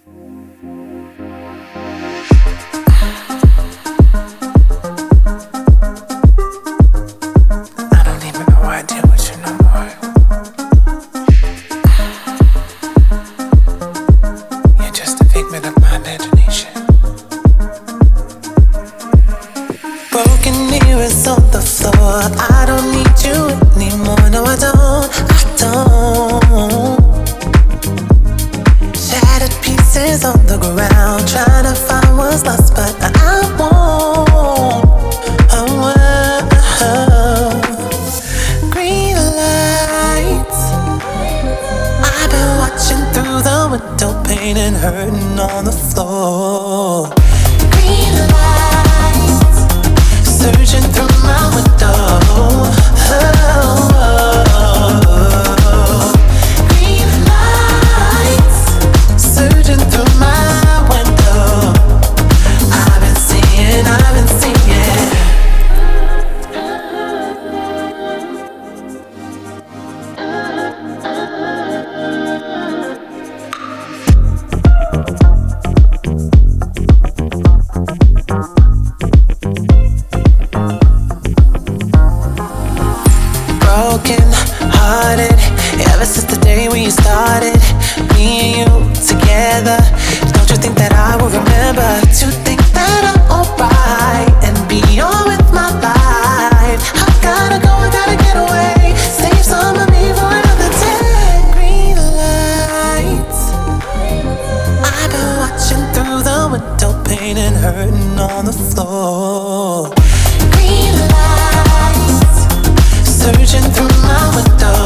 don't even know why I deal with you no more. You're just a figment of my imagination. Broken mirrors on the floor. I don't need you anymore. No, I don't. Shattered pieces on the ground, trying to find what's lost, but I won't. Green lights. I've been watching through the window pane and hurting on the floor. Green lights. Searching through my window. Green lights. Searching through my window. I've been seeing. Broken hearted, ever since the day we started, me and you together. Don't you think that I will remember to think that I'm alright and be on with my life? I gotta go, I gotta get away, save some of me for another day. Green lights. I've been watching through the window pane and hurting on the floor. Green lights. Searching through my window.